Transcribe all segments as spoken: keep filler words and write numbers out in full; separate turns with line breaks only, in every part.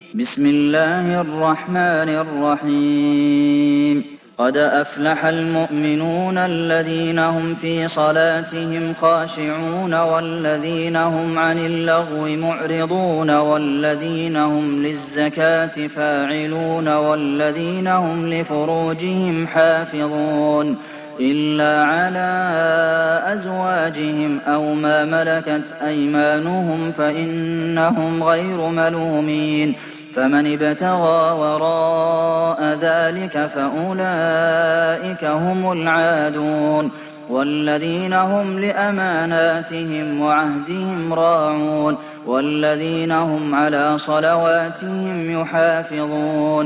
بسم الله الرحمن الرحيم قد أفلح المؤمنون الذين هم في صلاتهم خاشعون والذين هم عن اللغو معرضون والذين هم للزكاة فاعلون والذين هم لفروجهم حافظون إلا على أزواجهم أو ما ملكت أيمانهم فإنهم غير ملومين فمن ابتغى وراء ذلك فأولئك هم العادون والذين هم لأماناتهم وعهدهم راعون والذين هم على صلواتهم يحافظون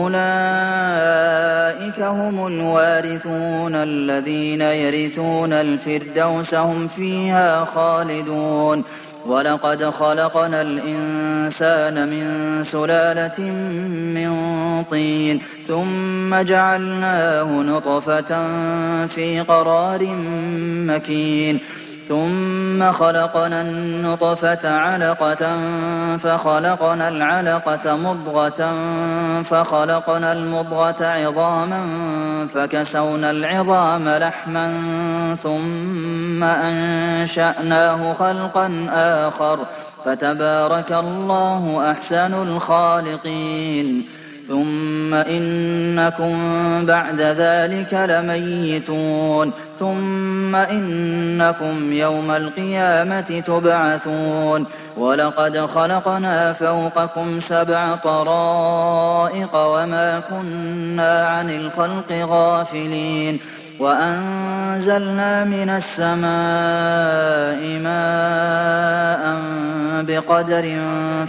أولئك هم الوارثون الذين يرثون الفردوس هم فيها خالدون ولقد خلقنا الإنسان من سلالة من طين ثم جعلناه نطفة في قرار مكين ثم خلقنا النطفة علقة فخلقنا العلقة مضغة فخلقنا المضغة عظاما فكسونا العظام لحما ثم أنشأناه خلقا آخر فتبارك الله أحسن الخالقين ثم إنكم بعد ذلك لميتون ثم إنكم يوم القيامة تبعثون ولقد خلقنا فوقكم سبع طرائق وما كنا عن الخلق غافلين وأنزلنا من السماء ماء بقدر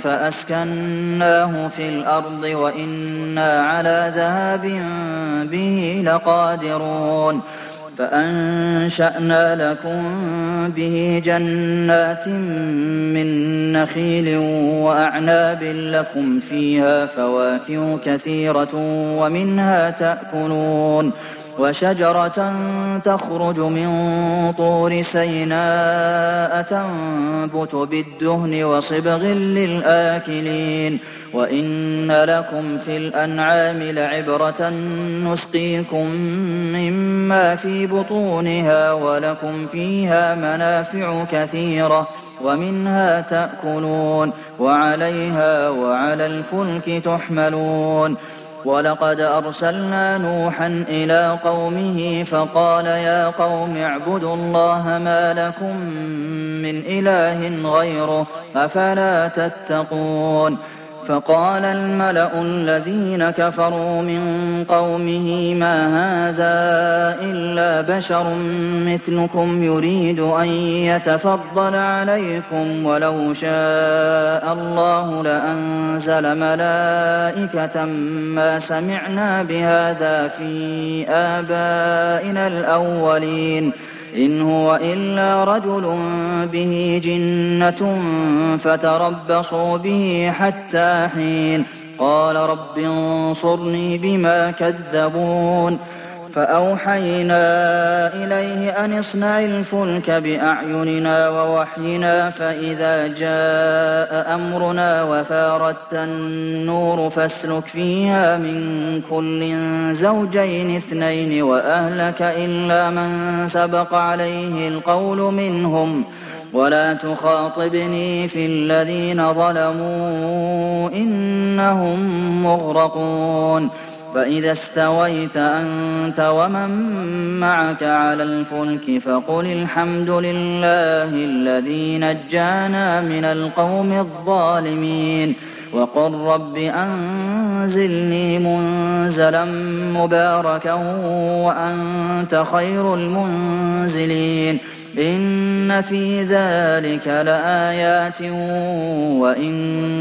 فأسكناه في الأرض وإنا على ذهاب به لقادرون فأنشأنا لكم به جنات من نخيل وأعناب لكم فيها فواكه كثيرة ومنها تأكلون وشجرة تخرج من طور سيناء تنبت بالدهن وصبغ للآكلين وإن لكم في الأنعام لعبرة نسقيكم مما في بطونها ولكم فيها منافع كثيرة ومنها تأكلون وعليها وعلى الفلك تحملون ولقد أرسلنا نوحا إلى قومه فقال يا قوم اعبدوا الله ما لكم من إله غيره أفلا تتقون فقال الملأ الذين كفروا من قومه ما هذا إلا بشر مثلكم يريد أن يتفضل عليكم ولو شاء الله لأنزل ملائكة ما سمعنا بهذا في آبائنا الأولين إن هو إلا رجل به جنة فتربصوا به حتى حين قال رب انصرني بما كذبون فأوحينا إليه أن اصنع الفلك بأعيننا ووحينا فإذا جاء أمرنا وفاردت النور فاسلك فيها من كل زوجين اثنين وأهلك إلا من سبق عليه القول منهم ولا تخاطبني في الذين ظلموا إنهم مغرقون فإذا استويت أنت ومن معك على الفلك فقل الحمد لله الذي نجانا من القوم الظالمين وقل رب أنزلني منزلا مباركا وأنت خير المنزلين إن في ذلك لآيات وإن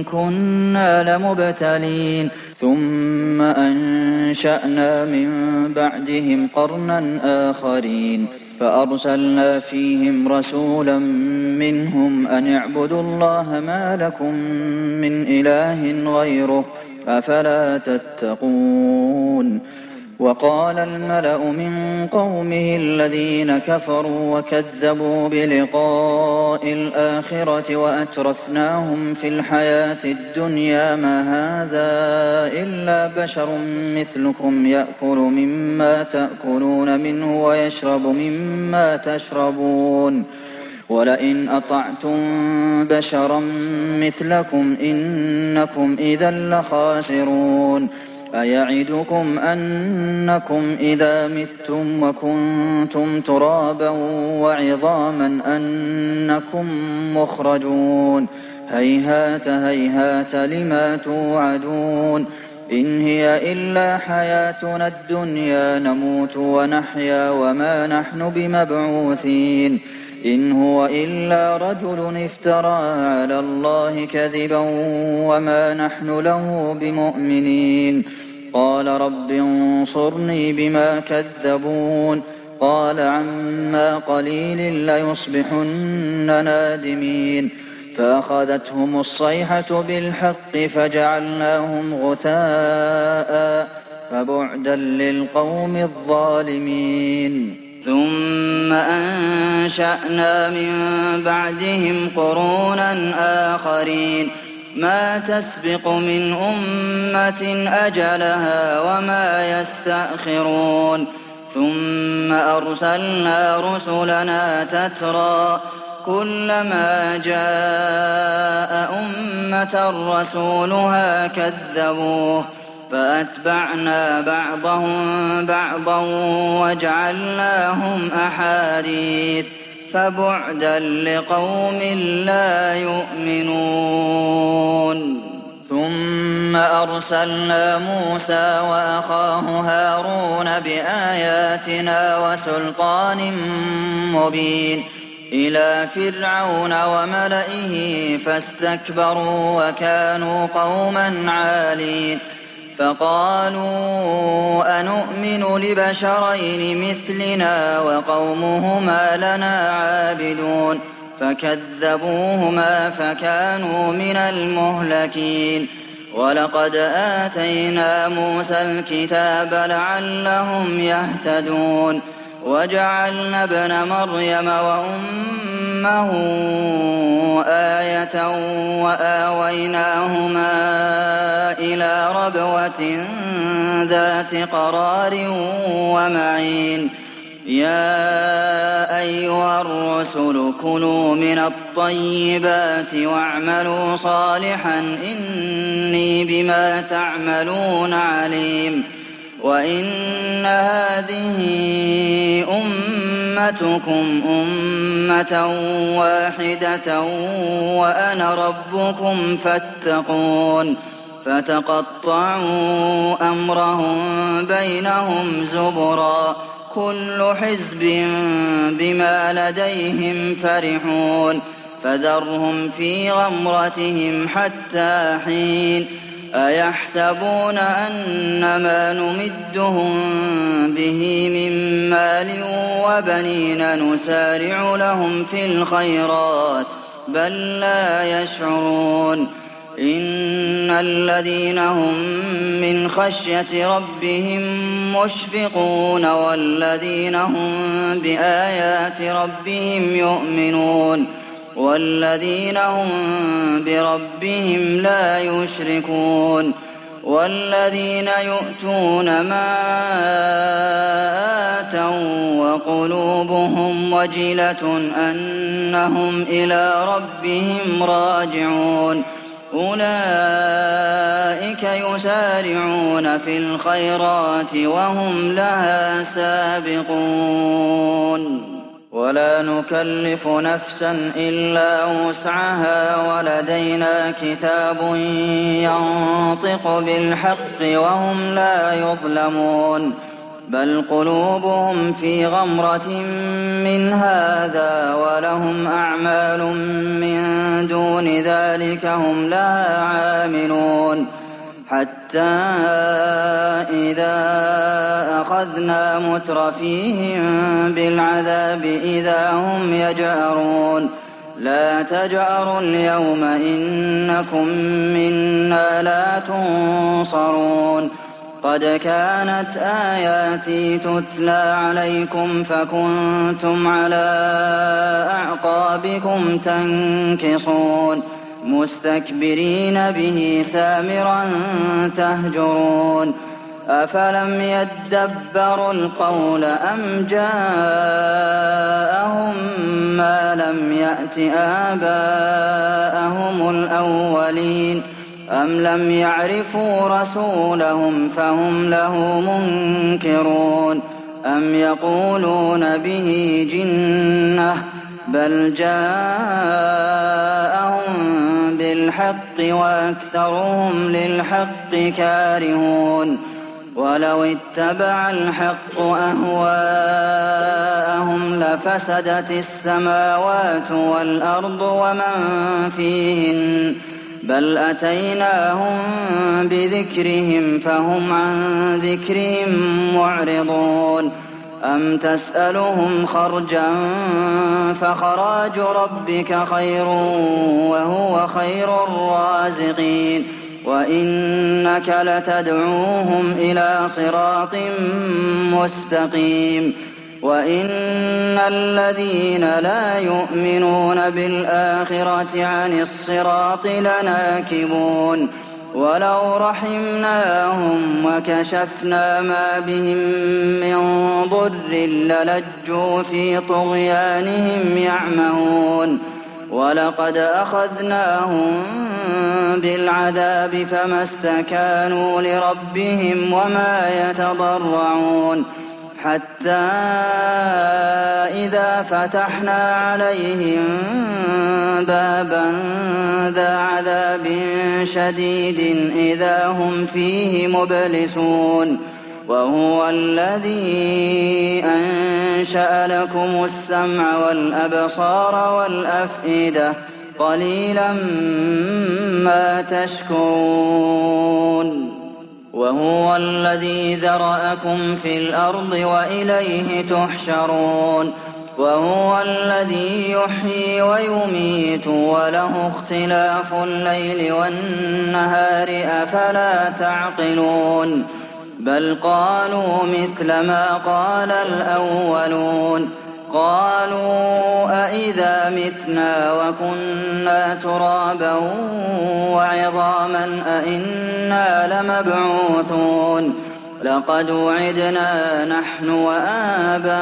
كنا لمبتلين ثم أنشأنا من بعدهم قرنا آخرين فأرسلنا فيهم رسولا منهم أن اعبدوا الله ما لكم من إله غيره أفلا تتقون وقال الملأ من قومه الذين كفروا وكذبوا بلقاء الآخرة وأترفناهم في الحياة الدنيا ما هذا إلا بشر مثلكم يأكل مما تأكلون منه ويشرب مما تشربون ولئن أطعتم بشرا مثلكم إنكم إذا لخاسرون أيعدكم أنكم إذا متم وكنتم ترابا وعظاما أنكم مخرجون هيهات هيهات لما توعدون إن هي إلا حياتنا الدنيا نموت ونحيا وما نحن بمبعوثين إن هو إلا رجل افترى على الله كذبا وما نحن له بمؤمنين قال رب انصرني بما كذبون قال عما قليل ليصبحن نادمين فأخذتهم الصيحة بالحق فجعلناهم غثاء فبعدا للقوم الظالمين ثم أنشأنا من بعدهم قرونا آخرين ما تسبق من أمة أجلها وما يستأخرون ثم أرسلنا رسلنا تترى كلما جاء أمة رسولها كذبوه فأتبعنا بعضهم بعضا وجعلناهم أحاديث فبعدا لقوم لا يؤمنون ثم أرسلنا موسى وأخاه هارون بآياتنا وسلطان مبين إلى فرعون وملئه فاستكبروا وكانوا قوما عالين فقالوا أنؤمن لبشرين مثلنا وقومهما لنا عابدون فكذبوهما فكانوا من المهلكين ولقد آتينا موسى الكتاب لعلهم يهتدون وجعلنا ابن مريم وأمه آية وآويناهما إلى ربوة ذات قرار ومعين يا أيها الرسل كلوا من الطيبات واعملوا صالحا إني بما تعملون عليم وإن هذه أمتكم أمة واحدة وأنا ربكم فاتقون فتقطعوا أمرهم بينهم زبرا كل حزب بما لديهم فرحون فذرهم في غمرتهم حتى حين أيحسبون أن ما نمدهم به من مال وبنين نسارع لهم في الخيرات بل لا يشعرون إن الذين هم من خشية ربهم مشفقون والذين هم بآيات ربهم يؤمنون والذين هم بربهم لا يشركون والذين يؤتون ما آتوا وقلوبهم وجلة أنهم إلى ربهم راجعون أولئك يسارعون في الخيرات وهم لها سابقون ولا نكلف نفسا إلا وسعها ولدينا كتاب ينطق بالحق وهم لا يظلمون بل قلوبهم في غمرة من هذا ولهم أعمال من دون ذلك هم لها عاملون حتى إذا أخذنا مترفيهم بالعذاب إذا هم يجأرون لا تجأروا اليوم إنكم منا لا تنصرون قد كانت آياتي تتلى عليكم فكنتم على أعقابكم تنكصون مستكبرين به سامرا تهجرون أفلم يدبروا القول أم جاءهم ما لم يأت آباءهم الأولين أم لم يعرفوا رسولهم فهم له منكرون أم يقولون به جنة بل جاءهم بالحق وأكثرهم للحق كارهون ولو اتبع الحق أهواءهم لفسدت السماوات والأرض ومن فيهن بل أتيناهم بذكرهم فهم عن ذكرهم معرضون أم تسألهم خرجا فخراج ربك خير وهو خير الرازقين وإنك لتدعوهم إلى صراط مستقيم وإن الذين لا يؤمنون بالآخرة عن الصراط لناكبون ولو رحمناهم وكشفنا ما بهم من ضر للجوا في طغيانهم يعمهون ولقد أخذناهم بالعذاب فما استكانوا لربهم وما يتضرعون حتى إذا فتحنا عليهم بابا ذا عذاب شديد إذا هم فيه مبلسون وهو الذي أنشأ لكم السمع والأبصار والأفئدة قليلا ما تشكرون وهو الذي ذرأكم في الأرض وإليه تحشرون وهو الذي يحيي ويميت وله اختلاف الليل والنهار أفلا تعقلون بل قالوا مثل ما قال الأولون قالوا أئذا متنا وكنا ترابا وعظاما أئنا لمبعوثون لقد وعدنا نحن وآباؤنا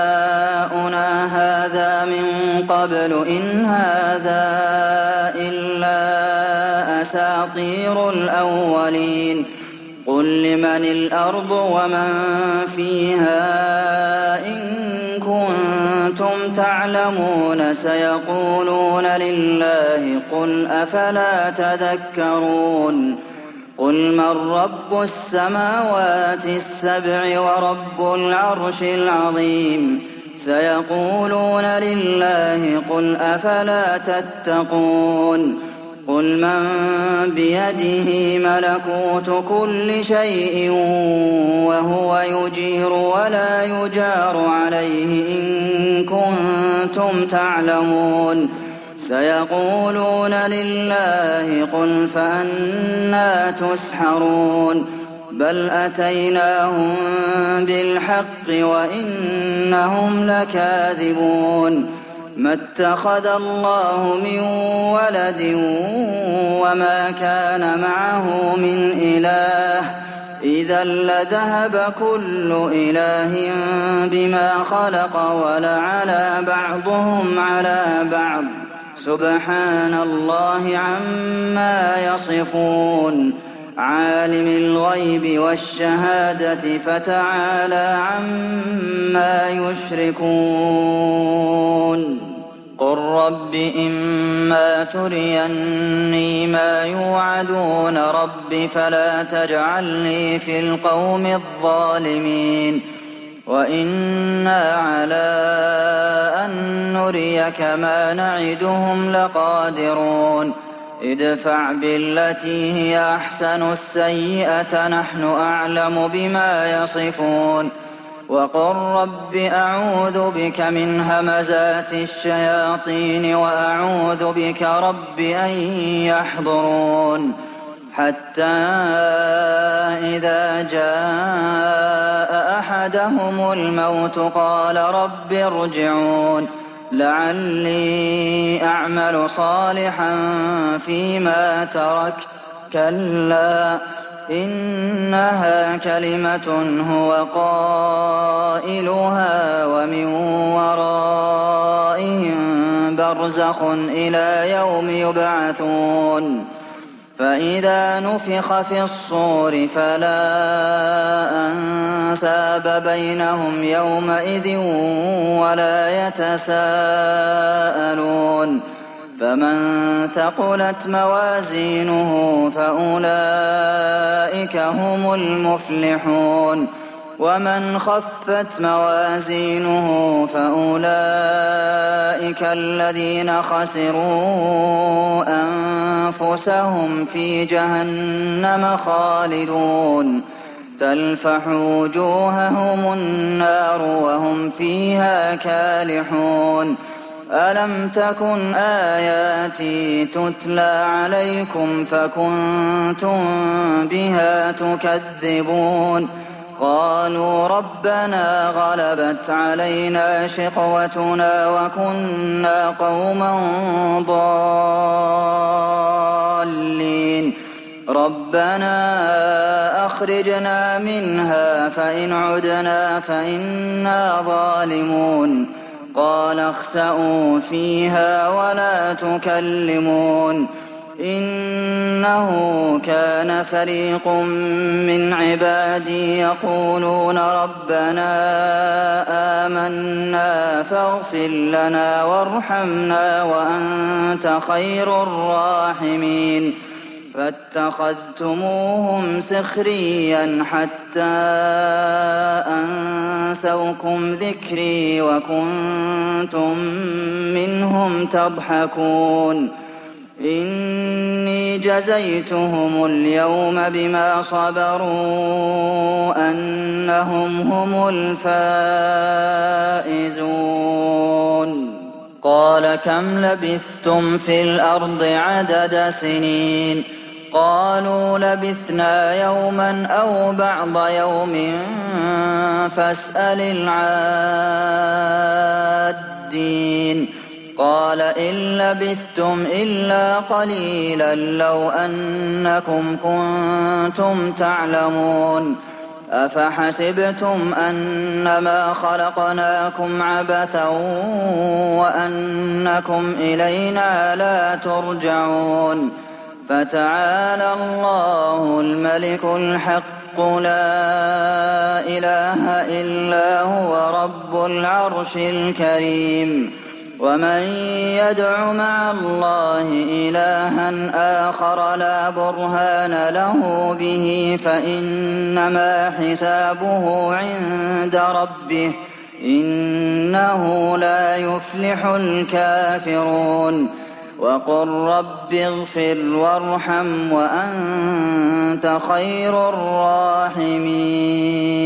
هذا من قبل إن هذا إلا أساطير الأولين قل لمن الأرض ومن فيها إن كنتم تعلمون سيقولون لله قل أفلا تذكرون قل من رب السماوات السبع ورب العرش العظيم سيقولون لله قل أفلا تتقون قل من بيده ملكوت كل شيء وهو يجير ولا يجار عليه إن كنتم تعلمون سيقولون لله قل فأنى تسحرون بل أتيناهم بالحق وإنهم لكاذبون ما اتخذ الله من ولد وما كان معه من إله إذا لذهب كل إله بما خلق ولعلى بعضهم على بعض سبحان الله عما يصفون عالم الغيب والشهادة فتعالى عما يشركون قل رب إما تريني ما يوعدون رب فلا تجعلني في القوم الظالمين وإنا على أن نريك ما نعدهم لقادرون ادفع بالتي هي أحسن السيئة نحن أعلم بما يصفون وقل رب أعوذ بك من همزات الشياطين وأعوذ بك رب أن يحضرون حتى إذا جاء أحدهم الموت قال رب ارجعون لعلي أعمل صالحا فيما تركت كلا إنها كلمة هو قائلها ومن ورائهم برزخ إلى يوم يبعثون فإذا نفخ في الصور فلا أنساب بينهم يومئذ ولا يتساءلون فمن ثقلت موازينه فأولئك هم المفلحون ومن خفت موازينه فأولئك الذين خسروا أنفسهم في جهنم خالدون تلفح وجوههم النار وهم فيها كالحون ألم تكن آياتي تتلى عليكم فكنتم بها تكذبون قالوا ربنا غلبت علينا شقوتنا وكنا قوما ضالين ربنا أخرجنا منها فإن عدنا فإنا ظالمون قال اخسئوا فيها ولا تكلمون إنه كان فريق من عبادي يقولون ربنا آمنا فاغفر لنا وارحمنا وأنت خير الراحمين فاتخذتموهم سخريا حتى أنسوكم ذكري وكنتم منهم تضحكون إني جزيتهم اليوم بما صبروا أنهم هم الفائزون قال كم لبثتم في الأرض عدد سنين قالوا لبثنا يوما أو بعض يوم فاسأل العادين قال إن لبثتم إلا قليلا لو أنكم كنتم تعلمون أفحسبتم أنما خلقناكم عبثا وأنكم إلينا لا ترجعون فتعالى الله الملك الحق لا إله إلا هو رب العرش الكريم ومن يدع مع الله إلها آخر لا برهان له به فإنما حسابه عند ربه إنه لا يفلح الكافرون وقل رب اغفر وارحم وأنت خير الراحمين